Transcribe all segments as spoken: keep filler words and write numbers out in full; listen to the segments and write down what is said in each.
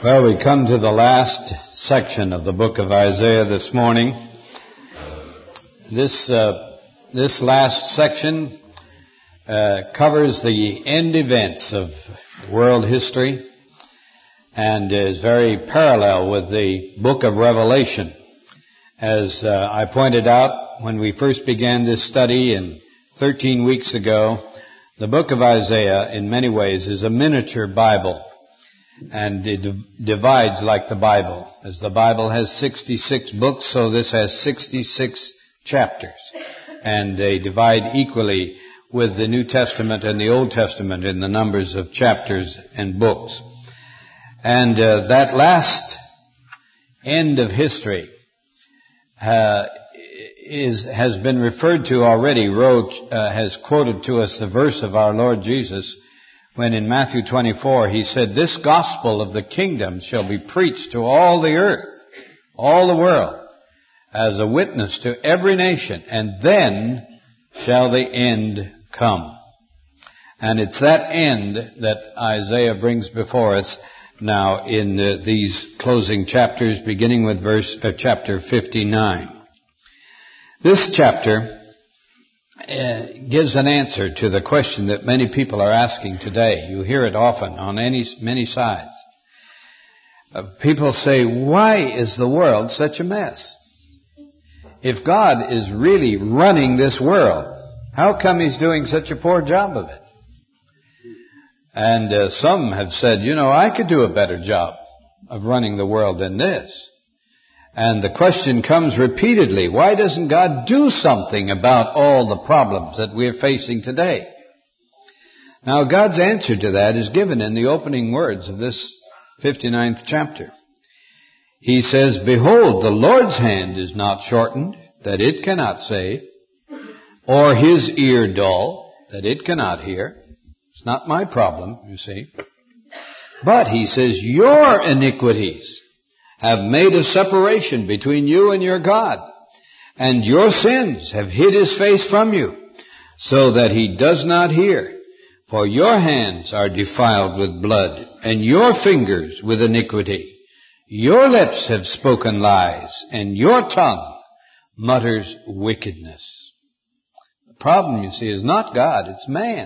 Well, we come to the last section of the book of Isaiah this morning. This uh, this last section uh, covers the end events of world history and is very parallel with the book of Revelation. As uh, I pointed out when we first began this study in thirteen weeks ago, the book of Isaiah in many ways is a miniature Bible. And it divides like the Bible. As the Bible has sixty-six books, so this has sixty-six chapters. And they divide equally with the New Testament and the Old Testament in the numbers of chapters and books. And uh, that last end of history uh, is has been referred to already. Rowe uh, has quoted to us the verse of our Lord Jesus when in Matthew twenty-four he said, "This gospel of the kingdom shall be preached to all the earth, all the world, as a witness to every nation, and then shall the end come." And it's that end that Isaiah brings before us now in uh, these closing chapters, beginning with verse uh, chapter fifty-nine. This chapter Uh, gives an answer to the question that many people are asking today. You hear it often on any many sides. Uh, people say, why is the world such a mess? If God is really running this world, how come He's doing such a poor job of it? And uh, some have said, you know, I could do a better job of running the world than this. And the question comes repeatedly, why doesn't God do something about all the problems that we're facing today? Now, God's answer to that is given in the opening words of this fifty-ninth chapter. He says, "Behold, the Lord's hand is not shortened, that it cannot save, or His ear dull, that it cannot hear." It's not my problem, you see. But, He says, "Your iniquities have made a separation between you and your God, and your sins have hid His face from you, so that He does not hear. For your hands are defiled with blood, and your fingers with iniquity. Your lips have spoken lies, and your tongue mutters wickedness." The problem, you see, is not God, it's man.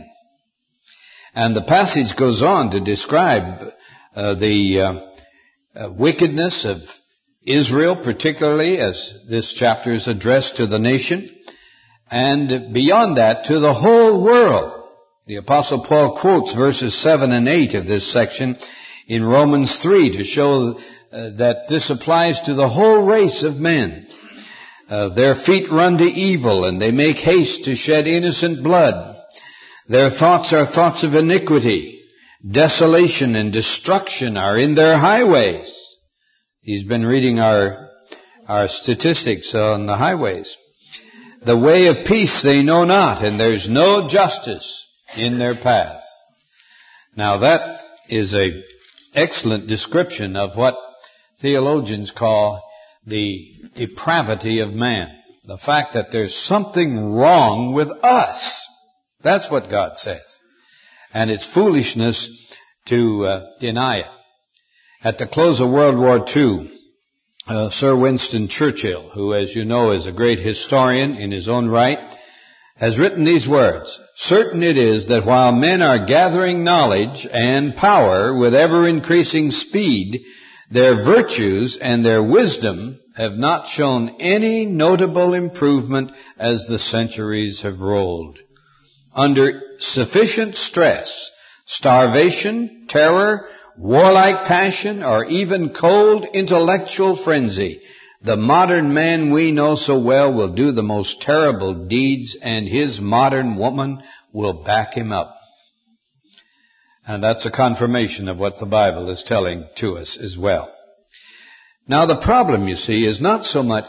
And the passage goes on to describe uh, the Uh, Uh, wickedness of Israel, particularly as this chapter is addressed to the nation, and beyond that to the whole world. The Apostle Paul quotes verses seven and eight of this section in Romans three to show uh, that this applies to the whole race of men. Uh, their feet run to evil, and they make haste to shed innocent blood. Their thoughts are thoughts of iniquity. Desolation and destruction are in their highways. He's been reading our our statistics on the highways. The way of peace they know not, and there's no justice in their paths. Now that is a excellent description of what theologians call the depravity of man. The fact that there's something wrong with us. That's what God says. And it's foolishness to uh, deny it. At the close of World War Two, uh, Sir Winston Churchill, who, as you know, is a great historian in his own right, has written these words: "Certain it is that while men are gathering knowledge and power with ever-increasing speed, their virtues and their wisdom have not shown any notable improvement as the centuries have rolled. Under sufficient stress, starvation, terror, warlike passion, or even cold intellectual frenzy, the modern man we know so well will do the most terrible deeds, and his modern woman will back him up." And that's a confirmation of what the Bible is telling to us as well. Now, the problem, you see, is not so much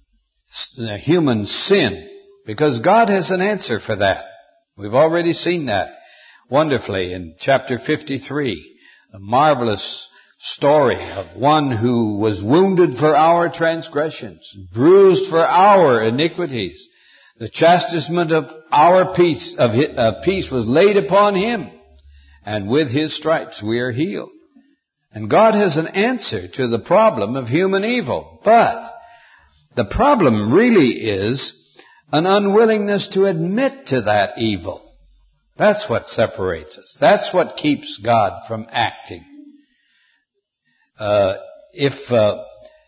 human sin, because God has an answer for that. We've already seen that wonderfully in chapter fifty-three, a marvelous story of one who was wounded for our transgressions, bruised for our iniquities. The chastisement of our peace, of his, uh, peace was laid upon Him, and with His stripes we are healed. And God has an answer to the problem of human evil. But the problem really is an unwillingness to admit to that evil. That's what separates us. That's what keeps God from acting. Uh, if, uh,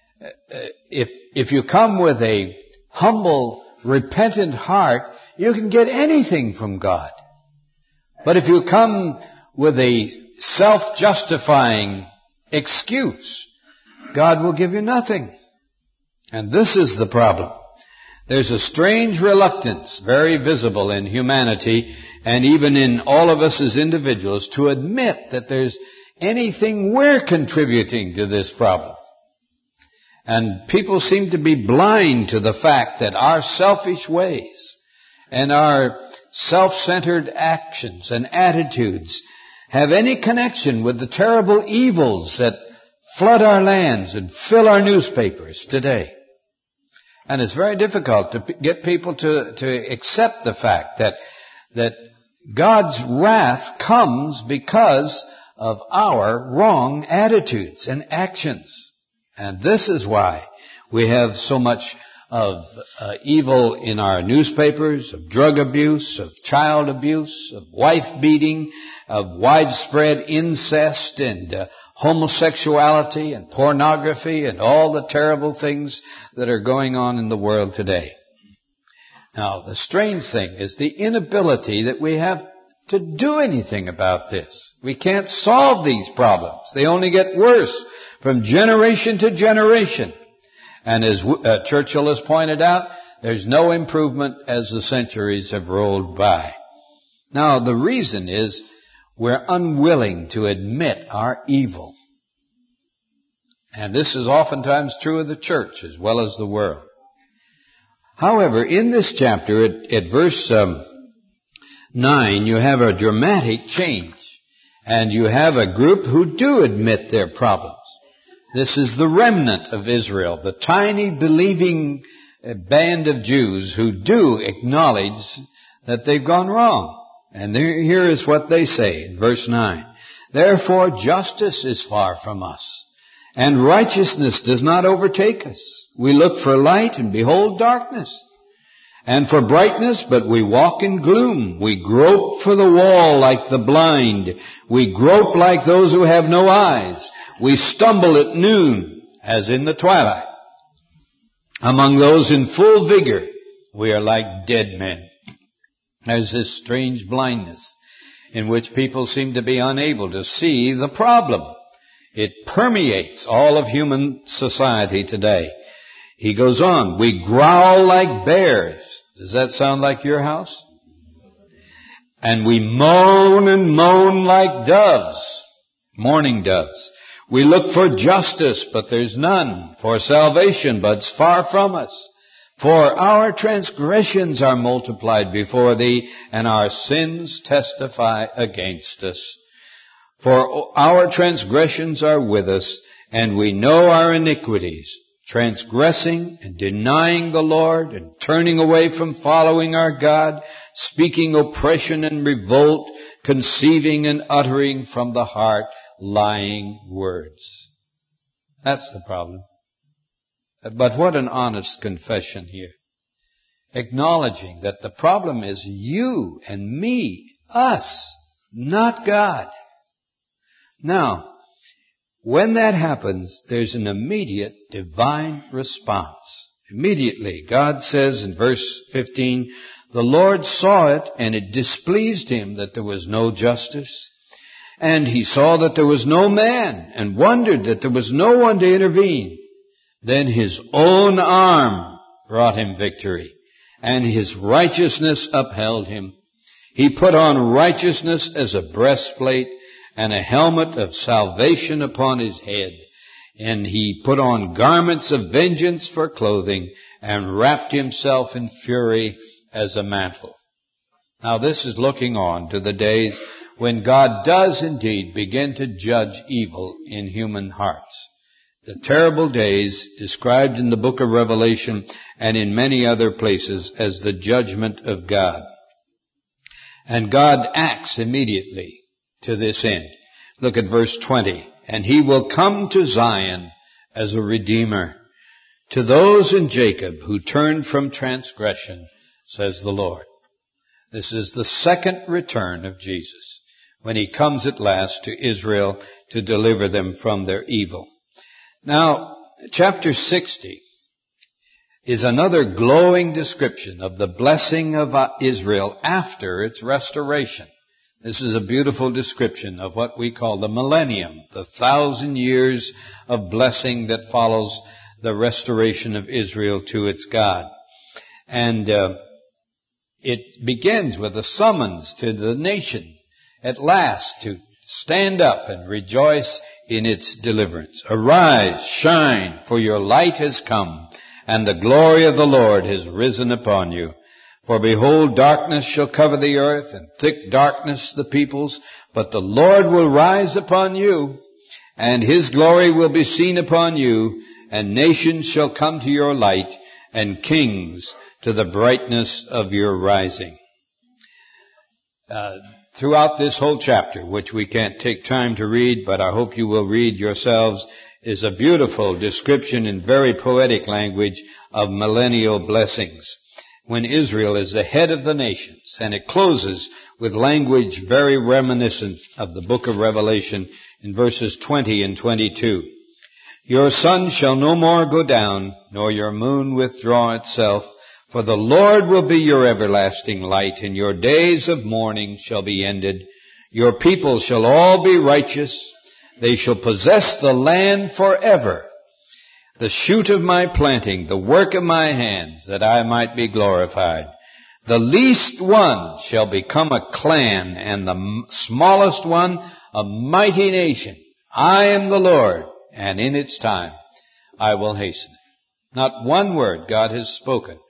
if, if you come with a humble, repentant heart, you can get anything from God. But if you come with a self-justifying excuse, God will give you nothing. And this is the problem. There's a strange reluctance, very visible in humanity and even in all of us as individuals, to admit that there's anything we're contributing to this problem. And people seem to be blind to the fact that our selfish ways and our self-centered actions and attitudes have any connection with the terrible evils that flood our lands and fill our newspapers today. And it's very difficult to get people to, to accept the fact that, that God's wrath comes because of our wrong attitudes and actions. And this is why we have so much of uh, evil in our newspapers, of drug abuse, of child abuse, of wife beating, of widespread incest and uh, homosexuality and pornography and all the terrible things that are going on in the world today. Now, the strange thing is the inability that we have to do anything about this. We can't solve these problems. They only get worse from generation to generation. And as uh, Churchill has pointed out, there's no improvement as the centuries have rolled by. Now, the reason is we're unwilling to admit our evil. And this is oftentimes true of the church as well as the world. However, in this chapter, at, at verse um, nine, you have a dramatic change. And you have a group who do admit their problems. This is the remnant of Israel, the tiny believing band of Jews who do acknowledge that they've gone wrong. And here is what they say in verse nine. Therefore justice is far from us, and righteousness does not overtake us. We look for light, and behold darkness. And for brightness, but we walk in gloom. We grope for the wall like the blind. We grope like those who have no eyes. We stumble at noon, as in the twilight. Among those in full vigor, we are like dead men. There's this strange blindness in which people seem to be unable to see the problem. It permeates all of human society today. He goes on, we growl like bears. Does that sound like your house? And we moan and moan like doves, mourning doves. We look for justice, but there's none. For salvation, but it's far from us. For our transgressions are multiplied before thee, and our sins testify against us. For our transgressions are with us, and we know our iniquities, transgressing and denying the Lord, and turning away from following our God, speaking oppression and revolt, conceiving and uttering from the heart lying words. That's the problem. But what an honest confession here. Acknowledging that the problem is you and me, us, not God. Now, when that happens, there's an immediate divine response. Immediately, God says in verse fifteen, the Lord saw it, and it displeased him that there was no justice. And he saw that there was no man, and wondered that there was no one to intervene. Then his own arm brought him victory, and his righteousness upheld him. He put on righteousness as a breastplate, and a helmet of salvation upon his head. And he put on garments of vengeance for clothing, and wrapped himself in fury as a mantle. Now this is looking on to the days when God does indeed begin to judge evil in human hearts. The terrible days described in the book of Revelation and in many other places as the judgment of God. And God acts immediately to this end. Look at verse twenty and he will come to Zion as a redeemer, to those in Jacob who turned from transgression, says the Lord. This is the second return of Jesus, when he comes at last to Israel to deliver them from their evil. Now, chapter sixty is another glowing description of the blessing of Israel after its restoration. This is a beautiful description of what we call the millennium, the thousand years of blessing that follows the restoration of Israel to its God. And uh, it begins with a summons to the nation at last to stand up and rejoice in its deliverance. Arise, shine, for your light has come, and the glory of the Lord has risen upon you. For behold, darkness shall cover the earth, and thick darkness the peoples, but the Lord will rise upon you, and his glory will be seen upon you, and nations shall come to your light, and kings to the brightness of your rising. Uh, throughout this whole chapter, which we can't take time to read, but I hope you will read yourselves, is a beautiful description in very poetic language of millennial blessings, when Israel is the head of the nations. And it closes with language very reminiscent of the book of Revelation in verses twenty and twenty-two. Your sun shall no more go down, nor your moon withdraw itself, for the Lord will be your everlasting light, and your days of mourning shall be ended. Your people shall all be righteous. They shall possess the land forever. The shoot of my planting, the work of my hands, that I might be glorified. The least one shall become a clan, and the smallest one a mighty nation. I am the Lord, and in its time I will hasten it. Not one word God has spoken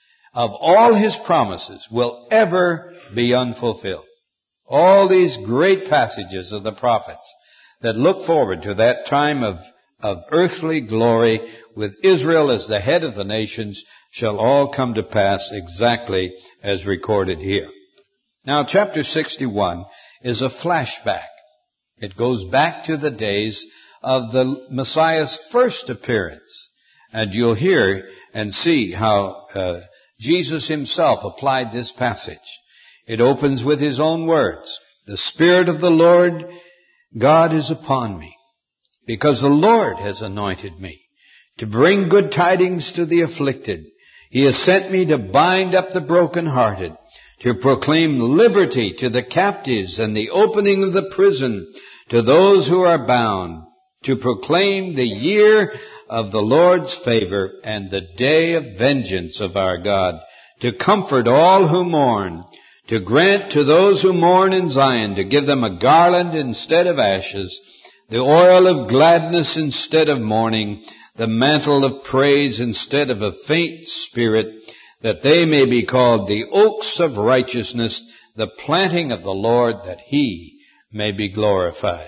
of all his promises will ever be unfulfilled. All these great passages of the prophets that look forward to that time of, of earthly glory with Israel as the head of the nations shall all come to pass exactly as recorded here. Now, chapter sixty-one is a flashback. It goes back to the days of the Messiah's first appearance. And you'll hear and see how uh, Jesus himself applied this passage. It opens with his own words. The Spirit of the Lord God is upon me, because the Lord has anointed me to bring good tidings to the afflicted. He has sent me to bind up the brokenhearted, to proclaim liberty to the captives and the opening of the prison to those who are bound, to proclaim the year of the Lord's favor and the day of vengeance of our God, to comfort all who mourn, to grant to those who mourn in Zion, to give them a garland instead of ashes, the oil of gladness instead of mourning, the mantle of praise instead of a faint spirit, that they may be called the oaks of righteousness, the planting of the Lord, that he may be glorified.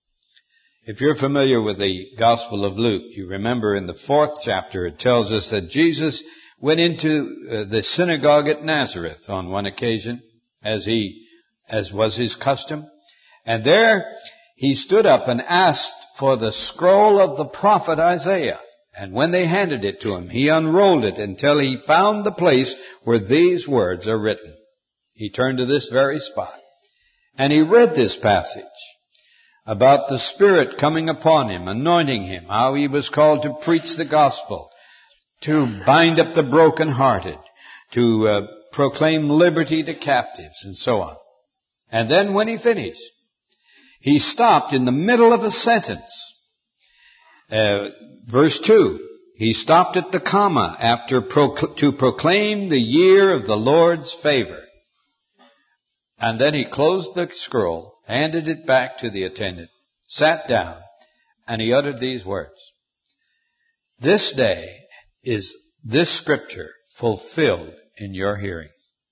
If you're familiar with the Gospel of Luke, you remember in the fourth chapter it tells us that Jesus went into uh, the synagogue at Nazareth on one occasion, as he, as was his custom. And there he stood up and asked for the scroll of the prophet Isaiah. And when they handed it to him, he unrolled it until he found the place where these words are written. He turned to this very spot, and he read this passage about the Spirit coming upon him, anointing him, how he was called to preach the gospel, to bind up the brokenhearted, to uh, proclaim liberty to captives, and so on. And then when he finished, he stopped in the middle of a sentence. Uh, verse two, he stopped at the comma after pro- to proclaim the year of the Lord's favor. And then he closed the scroll, handed it back to the attendant, sat down, and he uttered these words. This day is this scripture fulfilled in your hearing.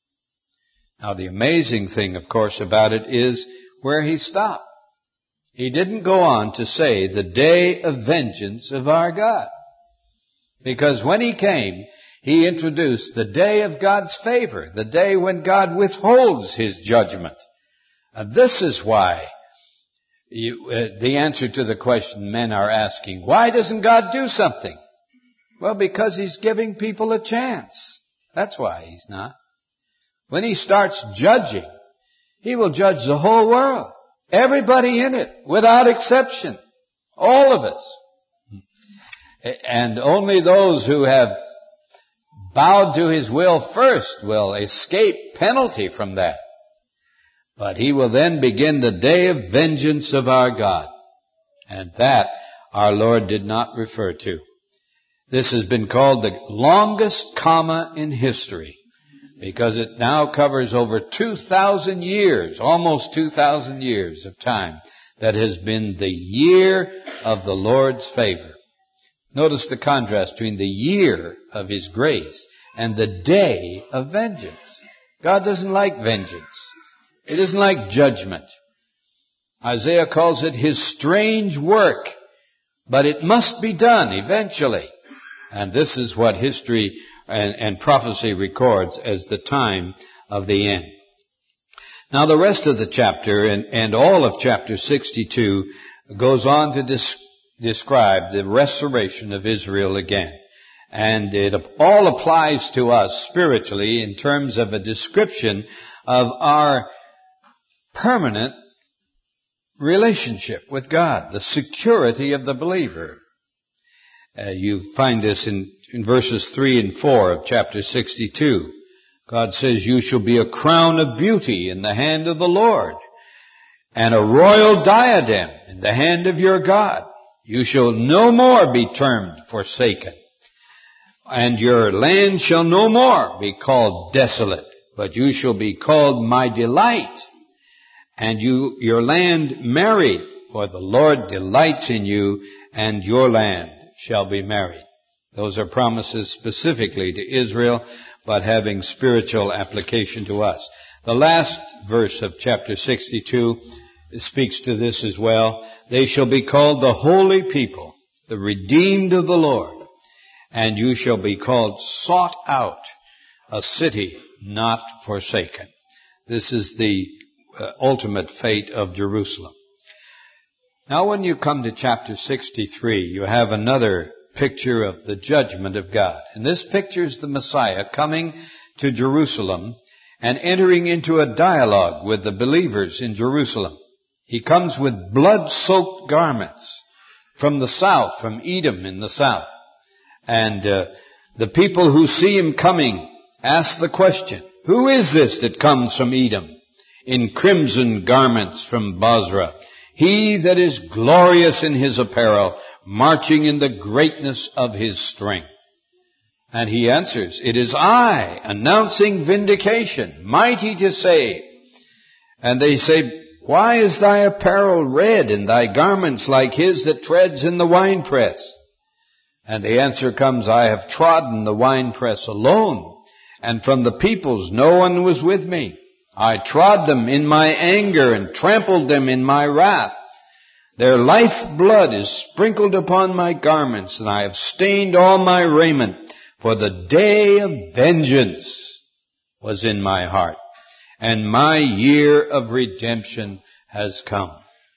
Now the amazing thing, of course, about it is where he stopped. He didn't go on to say the day of vengeance of our God. Because when he came, he introduced the day of God's favor, the day when God withholds his judgment. And this is why You, uh, the answer to the question men are asking, why doesn't God do something? Well, because He's giving people a chance. That's why He's not. When He starts judging, He will judge the whole world. Everybody in it, without exception. All of us. And only those who have bowed to His will first will escape penalty from that. But He will then begin the day of vengeance of our God. And that our Lord did not refer to. This has been called the longest comma in history, because it now covers over two thousand years, almost two thousand years of time, that has been the year of the Lord's favor. Notice the contrast between the year of His grace and the day of vengeance. God doesn't like vengeance. He doesn't like judgment. Isaiah calls it His strange work, but it must be done eventually. And this is what history and, and prophecy records as the time of the end. Now the rest of the chapter and, and all of chapter sixty-two goes on to dis- describe the restoration of Israel again. And it all applies to us spiritually in terms of a description of our permanent relationship with God, the security of the believer. Uh, you find this in, in verses three and four of chapter sixty-two. God says, you shall be a crown of beauty in the hand of the Lord, and a royal diadem in the hand of your God. You shall no more be termed forsaken, and your land shall no more be called desolate, but you shall be called my delight, and you, your land married, for the Lord delights in you, and your land shall be married. Those are promises specifically to Israel, but having spiritual application to us. The last verse of chapter sixty-two speaks to this as well. They shall be called the holy people, the redeemed of the Lord, and you shall be called sought out, a city not forsaken. This is the uh, ultimate fate of Jerusalem. Now when you come to chapter sixty-three, you have another picture of the judgment of God. And this pictures the Messiah coming to Jerusalem and entering into a dialogue with the believers in Jerusalem. He comes with blood-soaked garments from the south, from Edom in the south. And uh, the people who see Him coming ask the question, who is this that comes from Edom in crimson garments from Bozrah? He that is glorious in his apparel, marching in the greatness of his strength. And He answers, it is I, announcing vindication, mighty to save. And they say, why is thy apparel red, and thy garments like his that treads in the winepress? And the answer comes, I have trodden the winepress alone, and from the peoples no one was with me. I trod them in my anger and trampled them in my wrath. Their life blood is sprinkled upon my garments, and I have stained all my raiment, for the day of vengeance was in my heart, and my year of redemption has come.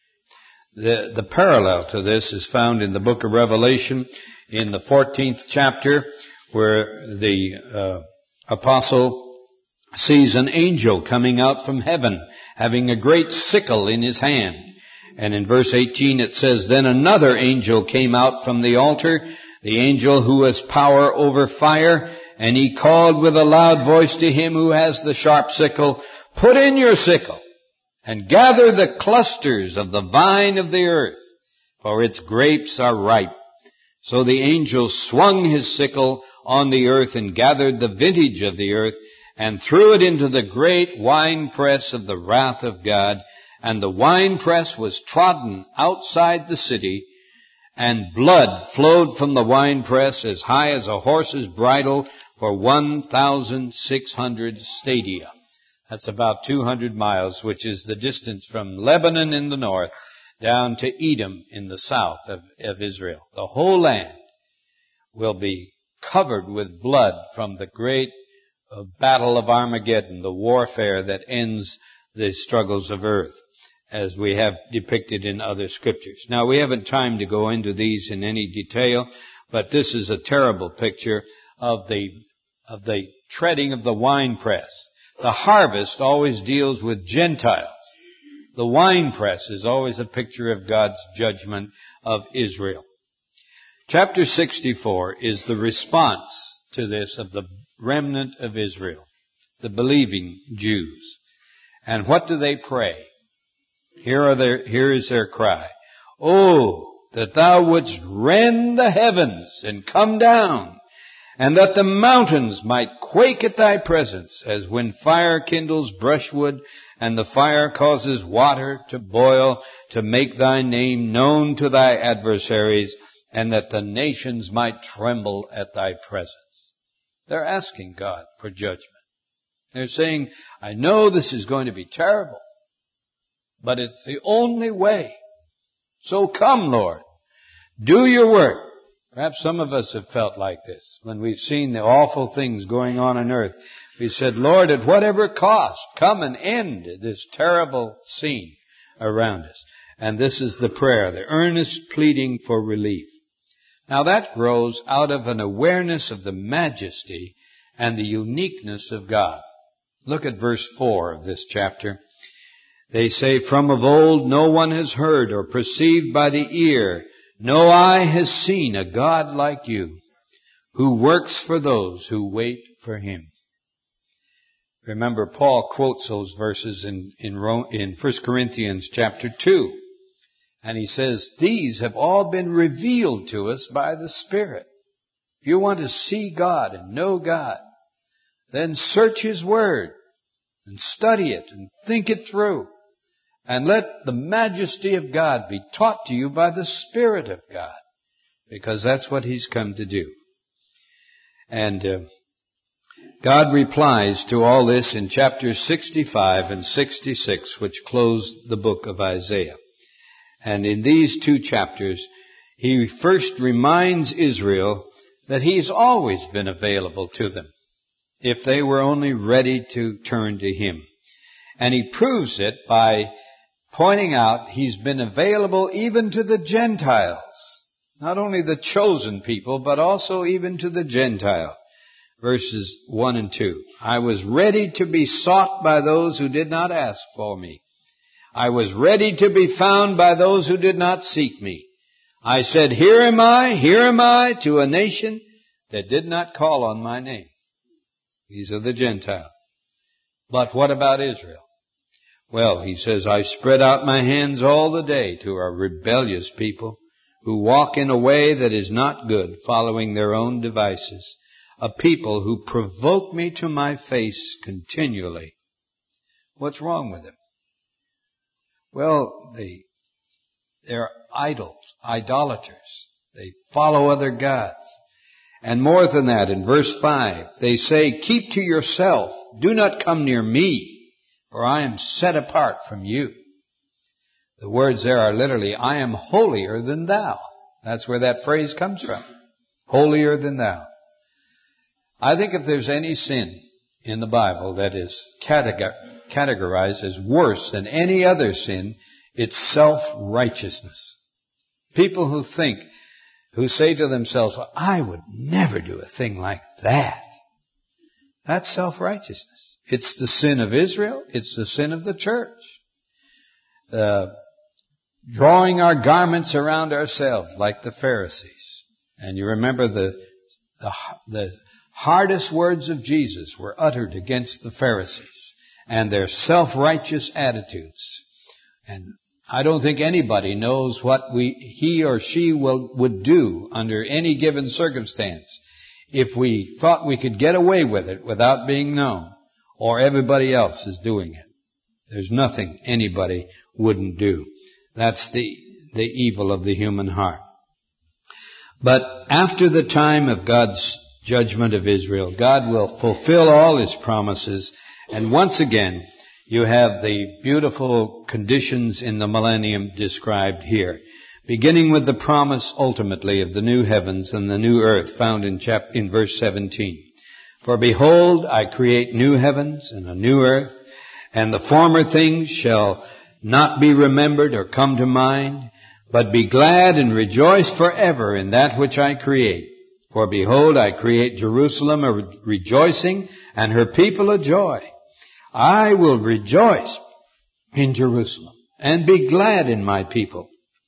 The, the parallel to this is found in the book of Revelation, in the fourteenth chapter, where the uh, apostle sees an angel coming out from heaven, having a great sickle in his hand. And in verse eighteen it says, then another angel came out from the altar, the angel who has power over fire, and he called with a loud voice to him who has the sharp sickle, put in your sickle, and gather the clusters of the vine of the earth, for its grapes are ripe. So the angel swung his sickle on the earth and gathered the vintage of the earth, and threw it into the great winepress of the wrath of God. And the winepress was trodden outside the city, and blood flowed from the winepress as high as a horse's bridle for one thousand six hundred stadia. That's about two hundred miles, which is the distance from Lebanon in the north down to Edom in the south of, of Israel. The whole land will be covered with blood from the great uh, battle of Armageddon, the warfare that ends the struggles of earth. as we have depicted in other scriptures. Now, we haven't time to go into these in any detail, but this is a terrible picture of the of the treading of the winepress. The harvest always deals with Gentiles. The winepress is always a picture of God's judgment of Israel. Chapter sixty-four is the response to this of the remnant of Israel, the believing Jews. And what do they pray? Here are their, here is their cry. Oh, that thou wouldst rend the heavens and come down, and that the mountains might quake at thy presence, as when fire kindles brushwood, and the fire causes water to boil, to make thy name known to thy adversaries, and that the nations might tremble at thy presence. They're asking God for judgment. They're saying, I know this is going to be terrible, but it's the only way. So come, Lord. Do your work. Perhaps some of us have felt like this when we've seen the awful things going on on earth. We said, Lord, at whatever cost, come and end this terrible scene around us. And this is the prayer, the earnest pleading for relief. Now that grows out of an awareness of the majesty and the uniqueness of God. Look at verse four of this chapter. They say, from of old no one has heard or perceived by the ear, no eye has seen a God like you, who works for those who wait for him. Remember, Paul quotes those verses in, in, Rome, in First Corinthians chapter two. And he says, these have all been revealed to us by the Spirit. If you want to see God and know God, then search his word and study it and think it through. And let the majesty of God be taught to you by the Spirit of God, because that's what he's come to do. And uh, God replies to all this in chapters sixty-five and sixty-six, which close the book of Isaiah. And in these two chapters, he first reminds Israel that he's always been available to them, if they were only ready to turn to him. And he proves it by pointing out he's been available even to the Gentiles. Not only the chosen people, but also even to the Gentile. Verses one and two. I was ready to be sought by those who did not ask for me. I was ready to be found by those who did not seek me. I said, here am I, here am I, to a nation that did not call on my name. These are the Gentiles. But what about Israel? Well, he says, I spread out my hands all the day to a rebellious people who walk in a way that is not good, following their own devices. A people who provoke me to my face continually. What's wrong with them? Well, they, they're idols, idolaters. They follow other gods. And more than that, in verse five, they say, keep to yourself, do not come near me, for I am set apart from you. The words there are literally, I am holier than thou. That's where that phrase comes from. Holier than thou. I think if there's any sin in the Bible that is categorized as worse than any other sin, it's self-righteousness. People who think, who say to themselves, well, I would never do a thing like that. That's self-righteousness. It's the sin of Israel. It's the sin of the church. Uh, drawing our garments around ourselves like the Pharisees. And you remember the, the, the hardest words of Jesus were uttered against the Pharisees and their self-righteous attitudes. And I don't think anybody knows what we, he or she will, would do under any given circumstance if we thought we could get away with it without being known, or everybody else is doing it. There's nothing anybody wouldn't do. That's the, the evil of the human heart. But after the time of God's judgment of Israel, God will fulfill all his promises, and once again, you have the beautiful conditions in the millennium described here, beginning with the promise ultimately of the new heavens and the new earth found in chap- in verse seventeen. For behold, I create new heavens and a new earth, and the former things shall not be remembered or come to mind, but be glad and rejoice forever in that which I create. For behold, I create Jerusalem a rejoicing, and her people a joy. I will rejoice in Jerusalem, and be glad in my people.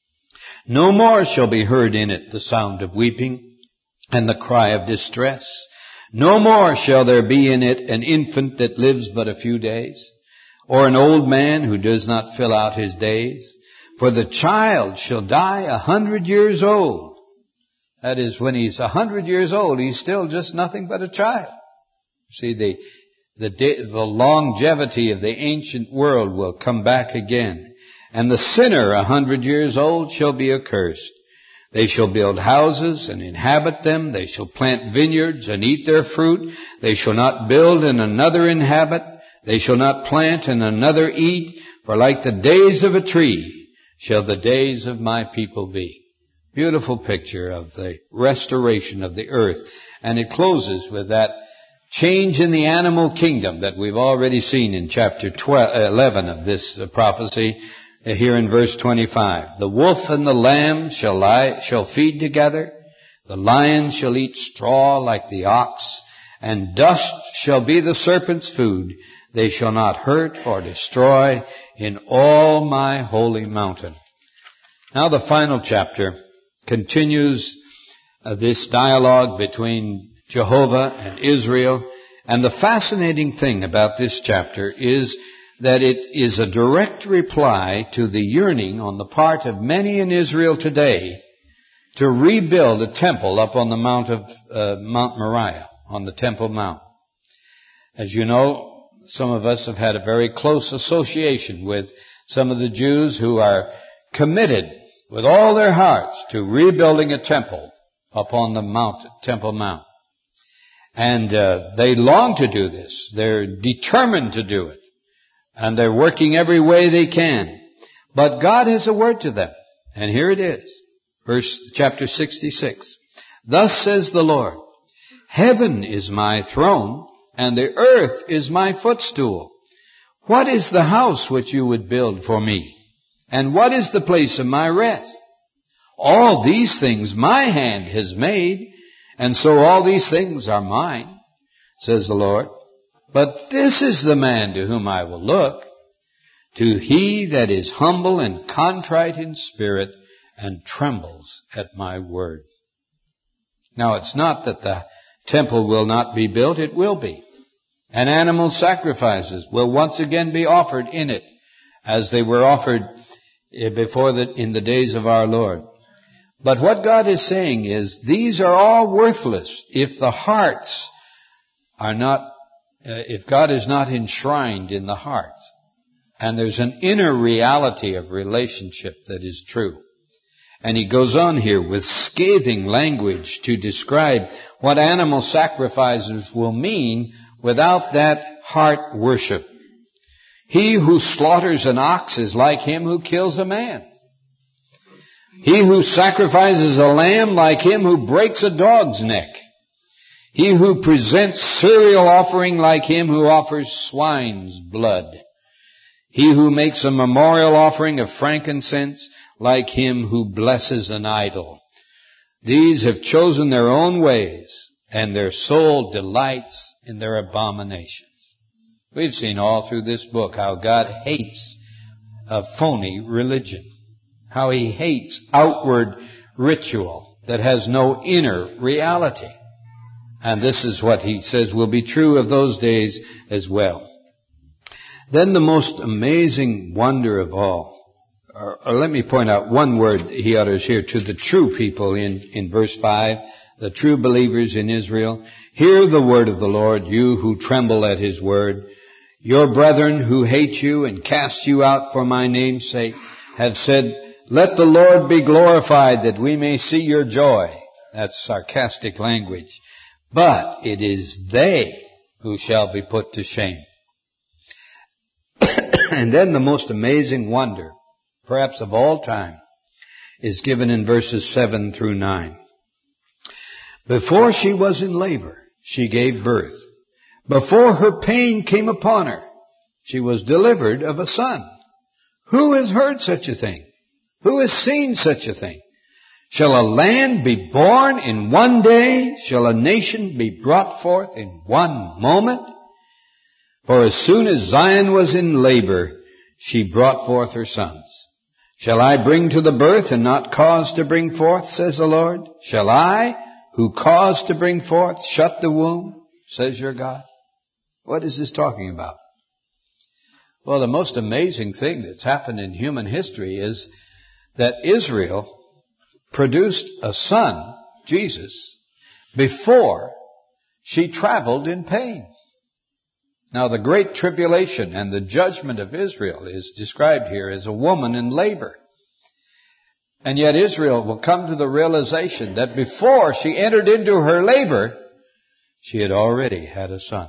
No more shall be heard in it the sound of weeping, and the cry of distress. No more shall there be in it an infant that lives but a few days, or an old man who does not fill out his days. For the child shall die a hundred years old. That is, when he's a hundred years old, he's still just nothing but a child. See, the, the, the longevity of the ancient world will come back again. And the sinner, a hundred years old, shall be accursed. They shall build houses and inhabit them. They shall plant vineyards and eat their fruit. They shall not build and another inhabit. They shall not plant and another eat. For like the days of a tree shall the days of my people be. Beautiful picture of the restoration of the earth. And it closes with that change in the animal kingdom that we've already seen in chapter twelve, eleven of this prophecy here in verse twenty-five. The wolf and the lamb shall lie, shall feed together. The lion shall eat straw like the ox, and dust shall be the serpent's food. They shall not hurt or destroy in all my holy mountain. Now the final chapter continues uh, this dialogue between Jehovah and Israel. And the fascinating thing about this chapter is that it is a direct reply to the yearning on the part of many in Israel today to rebuild a temple up on the Mount of uh, Mount Moriah, on the Temple Mount. As you know, some of us have had a very close association with some of the Jews who are committed with all their hearts to rebuilding a temple upon the Mount, Temple Mount. And uh, they long to do this. They're determined to do it. And they're working every way they can. But God has a word to them. And here it is. Verse, chapter sixty-six. Thus says the Lord, heaven is my throne, and the earth is my footstool. What is the house which you would build for me? And what is the place of my rest? All these things my hand has made, and so all these things are mine, says the Lord. But this is the man to whom I will look, to he that is humble and contrite in spirit and trembles at my word. Now it's not that the temple will not be built, it will be. And animal sacrifices will once again be offered in it, as they were offered before the, in the days of our Lord. But what God is saying is, these are all worthless if the hearts are not, uh, if God is not enshrined in the hearts. And there's an inner reality of relationship that is true. And he goes on here with scathing language to describe what animal sacrifices will mean without that heart worship. He who slaughters an ox is like him who kills a man. He who sacrifices a lamb like him who breaks a dog's neck. He who presents cereal offering like him who offers swine's blood. He who makes a memorial offering of frankincense like him who blesses an idol. These have chosen their own ways, and their soul delights in their abominations. We've seen all through this book how God hates a phony religion, how he hates outward ritual that has no inner reality. And this is what he says will be true of those days as well. Then the most amazing wonder of all, or, or let me point out one word he utters here to the true people in, in verse five, the true believers in Israel. Hear the word of the Lord, you who tremble at his word. Your brethren who hate you and cast you out for my name's sake have said, let the Lord be glorified that we may see your joy. That's sarcastic language. But it is they who shall be put to shame. And then the most amazing wonder, perhaps of all time, is given in verses seven through nine. Before she was in labor, she gave birth. Before her pain came upon her, she was delivered of a son, Who has heard such a thing? Who has seen such a thing? Shall a land be born in one day? Shall a nation be brought forth in one moment? For as soon as Zion was in labor, she brought forth her sons. Shall I bring to the birth and not cause to bring forth, says the Lord? Shall I, who cause to bring forth, shut the womb, says your God? What is this talking about? Well, the most amazing thing that's happened in human history is that Israel produced a son, Jesus, before she traveled in pain. Now, the great tribulation and the judgment of Israel is described here as a woman in labor. And yet Israel will come to the realization that before she entered into her labor, she had already had a son.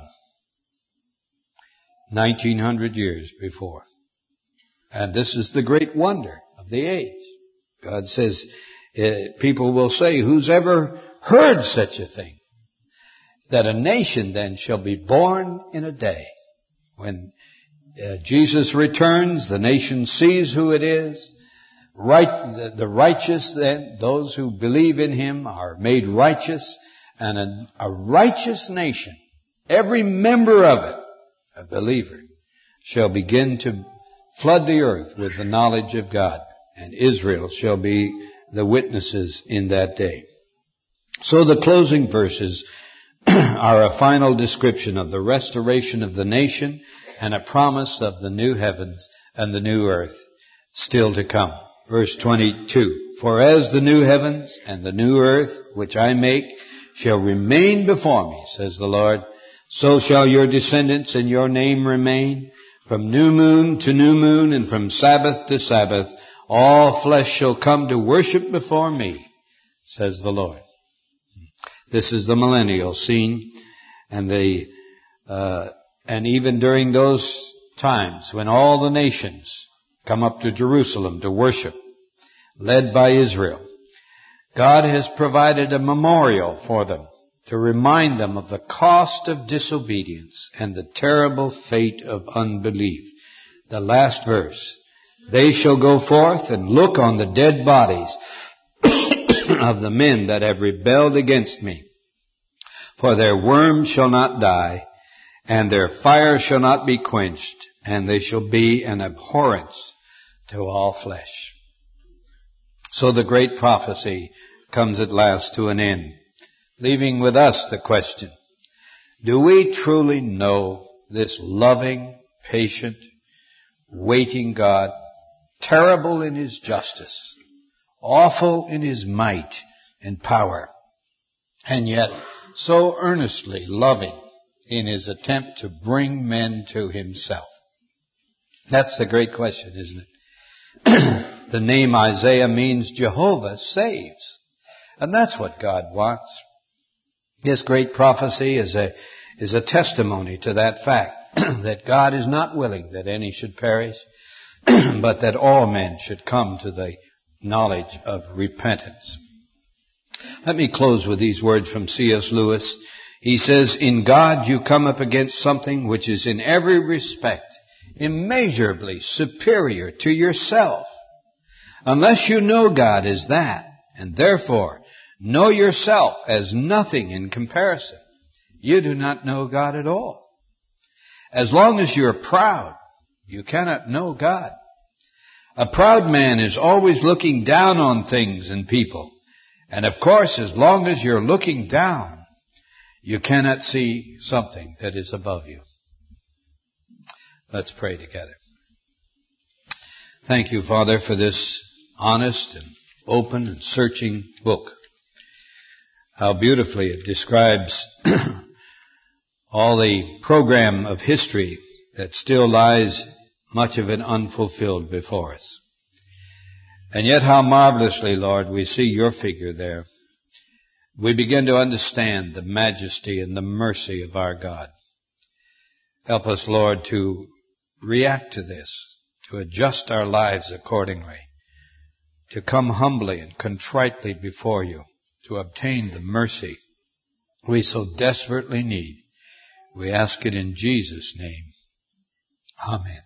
nineteen hundred years before. And this is the great wonder of the age. God says, uh, people will say, who's ever heard such a thing? That a nation then shall be born in a day. When uh, Jesus returns, the nation sees who it is. Right, the, the righteous then, those who believe in Him are made righteous. And a, a righteous nation, every member of it, a believer, shall begin to flood the earth with the knowledge of God. And Israel shall be the witnesses in that day. So the closing verses are a final description of the restoration of the nation and a promise of the new heavens and the new earth still to come. Verse twenty-two, for as the new heavens and the new earth which I make shall remain before me, says the Lord, so shall your descendants and your name remain. From new moon to new moon and from Sabbath to Sabbath, all flesh shall come to worship before me, says the Lord. This is the millennial scene, and the uh, and even during those times when all the nations come up to Jerusalem to worship, led by Israel, God has provided a memorial for them to remind them of the cost of disobedience and the terrible fate of unbelief. The last verse, they shall go forth and look on the dead bodies of the men that have rebelled against me. For their worm shall not die, and their fire shall not be quenched, and they shall be an abhorrence to all flesh. So the great prophecy comes at last to an end, leaving with us the question, do we truly know this loving, patient, waiting God, terrible in His justice, awful in His might and power, and yet so earnestly loving in His attempt to bring men to Himself? That's the great question, isn't it? The name Isaiah means Jehovah saves. And that's what God wants. This great prophecy is a, is a testimony to that fact, that God is not willing that any should perish, but that all men should come to the knowledge of repentance. Let me close with these words from C S Lewis. He says, in God you come up against something which is in every respect immeasurably superior to yourself. Unless you know God as that, and therefore know yourself as nothing in comparison, you do not know God at all. As long as you're proud, you cannot know God. A proud man is always looking down on things and people. And of course, as long as you're looking down, you cannot see something that is above you. Let's pray together. Thank you, Father, for this honest and open and searching book. How beautifully it describes all the program of history that still lies, much of it unfulfilled before us. And yet how marvelously, Lord, we see your figure there. We begin to understand the majesty and the mercy of our God. Help us, Lord, to react to this, to adjust our lives accordingly, to come humbly and contritely before you, to obtain the mercy we so desperately need. We ask it in Jesus' name. Amen.